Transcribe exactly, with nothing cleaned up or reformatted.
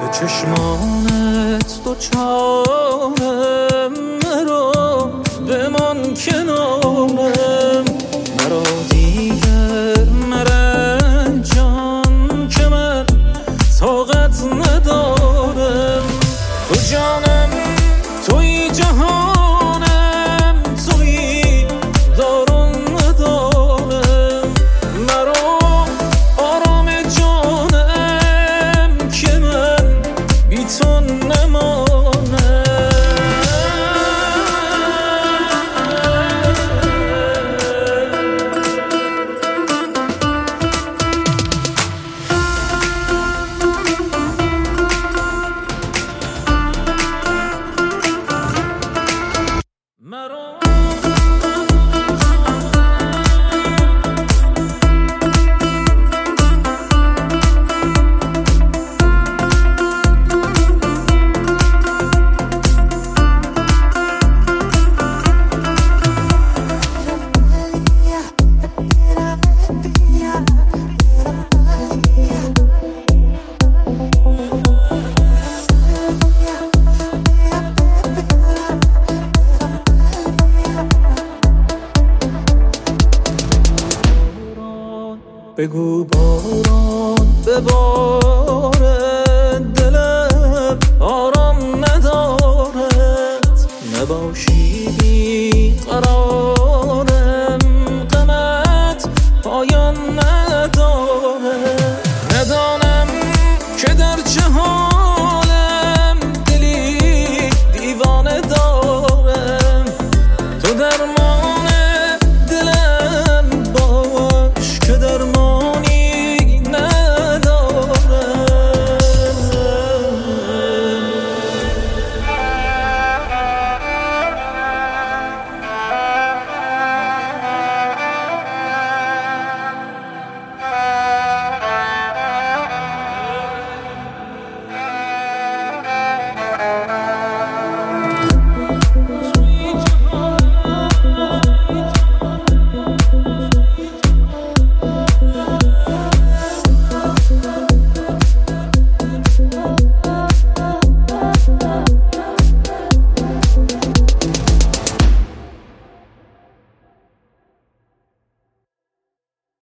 چشمانت دو چارم مرا بمان کنارم مرا دیگر مرنجان که من طاقت ندارم تو جانم توی جهانم توی دارم ندارم مرا آرام جانم که من بی تو نمانم بگو باران ببار